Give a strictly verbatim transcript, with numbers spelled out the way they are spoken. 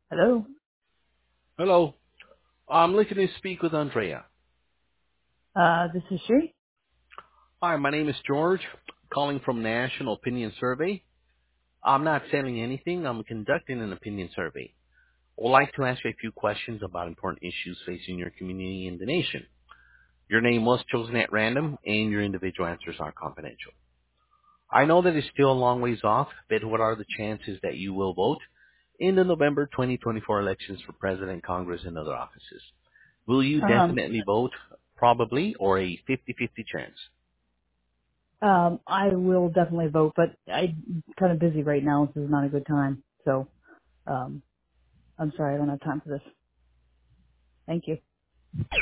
Hello. Hello. I'm looking to speak with Andrea. Uh, this is she. Hi, my name is George, calling from National Opinion Survey. I'm not selling anything. I'm conducting an opinion survey. I would like to ask you a few questions about important issues facing your community and the nation. Your name was chosen at random, and your individual answers are confidential. I know that it's still a long ways off, but what are the chances that you will vote in the November twenty twenty-four elections for President, Congress, and other offices? Will you Um, definitely vote? Probably, or a fifty-fifty chance? um, I will definitely vote, but I'm kind of busy right now. This is not a good time. So, um, I'm sorry, I don't have time for this. Thank you.